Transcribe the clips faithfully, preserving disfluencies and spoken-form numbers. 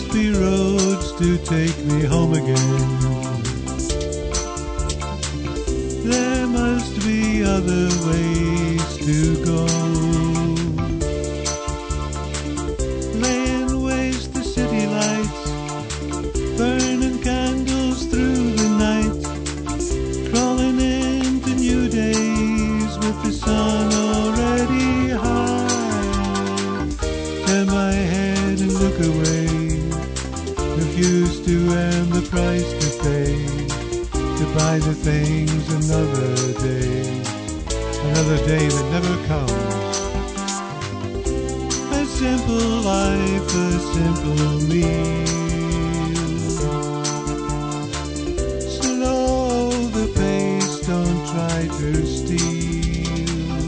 must be roads to take me home again. There must be other ways to go. Laying waste the city lights, burning candles through the night, crawling into new days with the sun already high. Turn my head and look away, refuse to earn the price to pay, to buy the things another day, another day that never comes. A simple life, a simple meal. Slow the pace, don't try to steal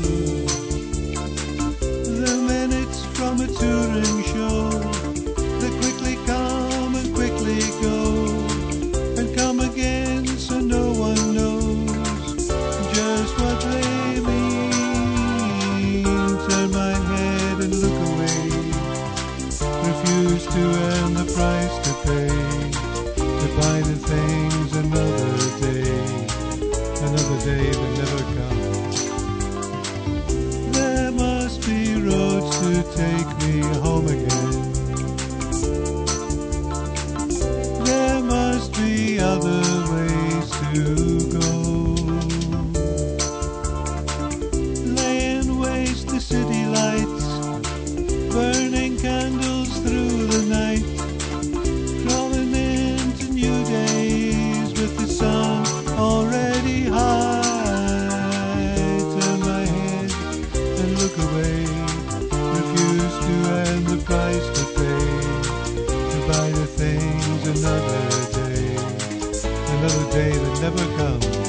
the minutes from a touring show that quickly come and quickly go and come again, so no one knows just what they mean. Turn my head and look away, refuse to earn the price to pay, to buy the things another day, another day that never comes. There must be roads to take me home again. There must be other ways to go. Laying waste the city lights, burning candles through the night, crawling into new days with the sun already high. Turn my head and look away, refuse to earn the price to pay, to buy the things another day, another day that never comes.